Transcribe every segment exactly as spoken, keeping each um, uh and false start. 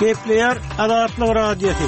Kepler Adatlyk radiosu.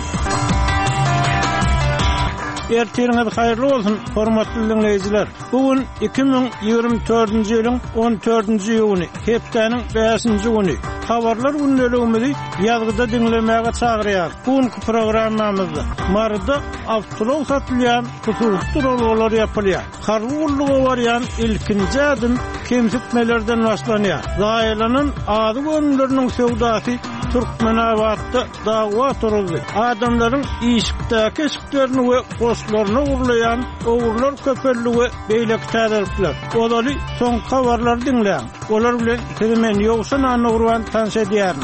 Ertiriňiz haýyrly bolsun, hormatly dinleýijiler. Bugün iki bin ýygrimi dördünji ýylyň on dördünji ýylyny, hepdeniň beşinji güni. Habarlar günneligimizi ýazgyda dinlemäge çagyrýar. Bugünkü programmamyzda marda awtolog satylýan hususy rollar ýapylýar. Harwurlygy barýan ilkinji adym kemsitmelerden başlanýar. Zaýlanan ady gönülleriniň sewdasy Türkmenabatda dawa turuldy. Adamlaryň işikdäki eşiklerini we goşlaryny urlayan owurlar köpelligi beýlek täderipler. Olaly soň habarlar dinleýän. Olar bilen temen ýogsa nany urwan tanış edýär.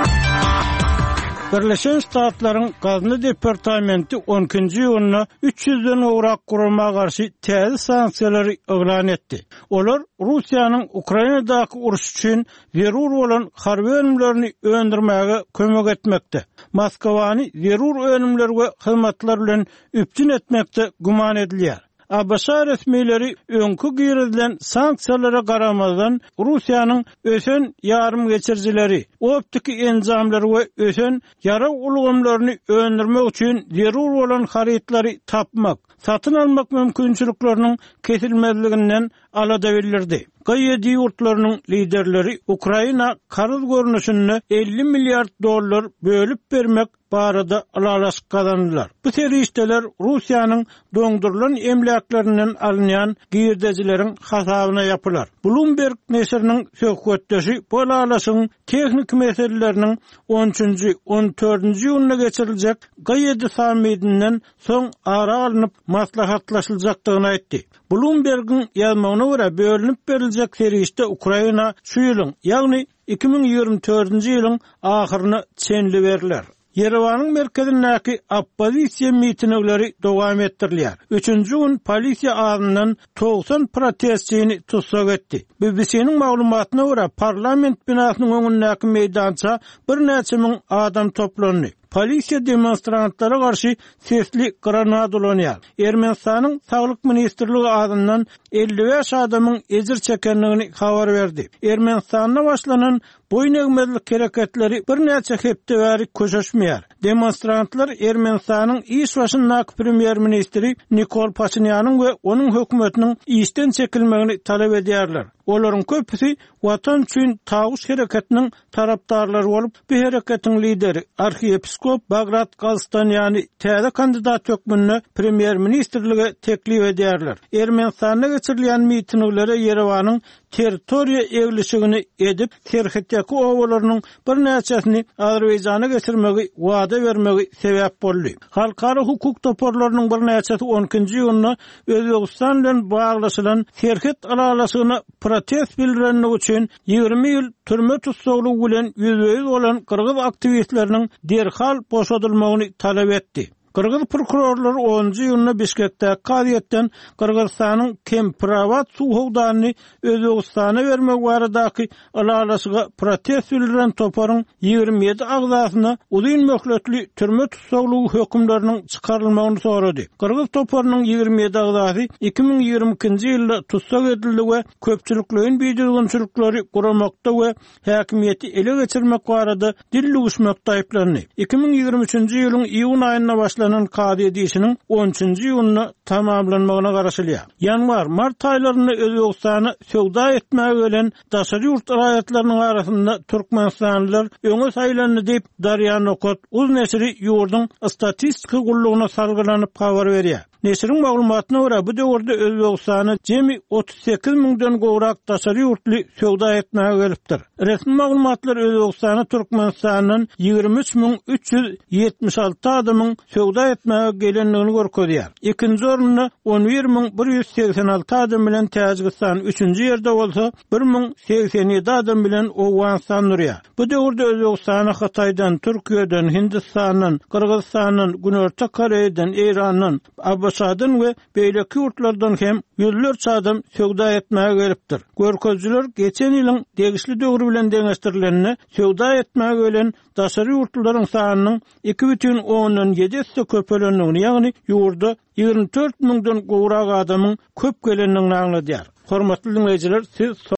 Birleşen Ştatlaryň Gazny departamenti on ikinji ýylyna üç yüzden owrak gurulmaga garşy täze sanksiýalary elan etdi. Olar Russiýanyň Ukrainadaky uruş üçin zerur bolan harby önümlerini öndürmäge kömek etmekde. Moskwany zerur önümlerge hyzmatlar bilen üpjün etmekde guman edilýär. A B S resmiýetleri öňkü girilen sanksiýalara garamazdan Russiýanyň ösen ýarym geçirjileri, optik enzamlary we ösen ýara ulgamlaryny öndürmek üçin zerur bolan harytlary tapmak, satyn almak mümkinçilikleriniň kesilmezliginden alada bildirdi. Gaýdy ýurtlarynyň liderleri Ukraina karız görnüşine elli milliard dollar bölüp bermek barada alalaşyk kazandylar. Bu serişdeler Russiýanyň doňdurulan emläklerinden alynýan girdejileriň hasabyna ýapylar. Bloomberg neşriniň söhbetdeşi bu alalaşygyň tehnik meseleleriniň on üçünji on dördünji ýylyna geçiriljek gaýdy samiminden soň ara alınıp maslahatlaşyljakdygyny aýtdy. Bloomberg'in ýazmagyna görä bölünip beriljek serişde Ukraina şu ýylyň, ýagny iki bin ýygrimi dördünji ýylyň ahyryna çenli berilýär. Yerewanyň merkezindäki oppozisiýa mitingleri dowam etdirilýär. Üçünji gün polisiýa adyndan doksan protestçini tutsak etdi. B B C'niň maglumatyna görä parlament binasynyň öňündäki meýdança bir näçe miň adam toplandy. Polisiýa demonstrantlara garşy sesli granat ulanýar. Ermenistanyň Saglyk ministrligi adyndan elli beş adamyň ejir çekenligini habar berdi. Ermenistanda başlanan boýnegmezlik hereketleri bir näçe hepde bäri köşeşmeýär. Demonstrantlar Ermenistanyň iş başyndaky premier ministri Nikol Pashinyanyň we onuň hökümetiniň işden çekilmegini talap edýärler. Olaryň köpüsi watan üçin taýyş hereketiniň tarapdarlary bolup, bu hereketiň lideri arxiyepiskop Bagrat Kalstanýany täze kandidat hökmüne premier ministrlige teklip edýärler. Ermenistanda geçirilýän mitinglere Yerewanyň territoriýa eglişigini edip, terhetdäki owalarynyň bir näçesini Azerbaýjana geçirmegi wada bermegi sebäp boldy. Halkara hukuk toporlarynyň bir näçesi on ikinji ýylyna Özbegistan bilen baglaşylan terhet alalasygyna protest bildirenlik üçin ýygrimi ýyl türme tutsaglygy bilen ýüzüýiz bolan Kyrgyz aktivistleriniň derhal boşadylmagyny talap etdi. Kyrgyz prokurorlary onunji ýylyna Bişkekde Kaziýetden Kyrgyzstanyň Kempirawat suw howdanyny Özbegistana bermek baradaky alalasyga protest bildiren toparyň ýygrimi ýedi agzasyna uzun möhletli türme tutsaglygy hökümleriniň çykarylmagyny sorady. Kyrgyz toparynyň ýygrimi ýedi agzasy iki bin ýygrimi ikinji ýylda tutsak edildi we köpçüliklerin bidirgünçülükleri guramakda we häkimiýeti ele geçirmek barada dilluguşmakda aýplandy. iki bin ýygrimi üçünji ýylyň iýun aýyna başlanan Kaziýet işiniň on üçünji ýylyna tamamlanmagyna garaşylýar. Ýanwar mart aýlaryna Özbegistany sowda etmäge gelen daşary ýurt raýatlarynyň arasynda türkmenistanylar öňe saýlandy diýip Darýa Nokot uz nesri ýurdun statistika gullugyna sargylanyp habar berýär. Nesrin maglumatyna görä bu döwürde Özbegistany jemi otuz sekiz miňden gowrak daşary ýurtly sowda etmäge gelipdir. Resmi maglumatlar Özbegistany Türkmenistanyň ýygrimi üç miň üç ýüz ýetmiş alty adamyň sowda etmäge gelenligini görkezýär. Ikinji orunny on bir miň bir ýüz seksen alty adam bilen Täjikistan üçünji ýerde bolsa bir miň seksen ýedi adam bilen Owganistan durýar. Bu döwürde Özbegistany Hataýdan, Türkiýeden, Hindistandan, Kyrgyzstandan, Günörtü Koreýadan, Eýrandan, Abaşadan we beýleki ýurtlardan hem ýüzlerçe adam sowda etmäge gelipdir. Görkezjiler geçen ýylyň degişli döwrü bilen deňeşdirilenini sowda etmäge gelen daşary ýurtlaryň sanynyň iki бүтүн ondan ýedi hisse köpelenligini, ýagny ýurda ýygrimi dört miňden gowrak adamyň köp gelenligini aňladýar. Hormatly dinleýijiler, siz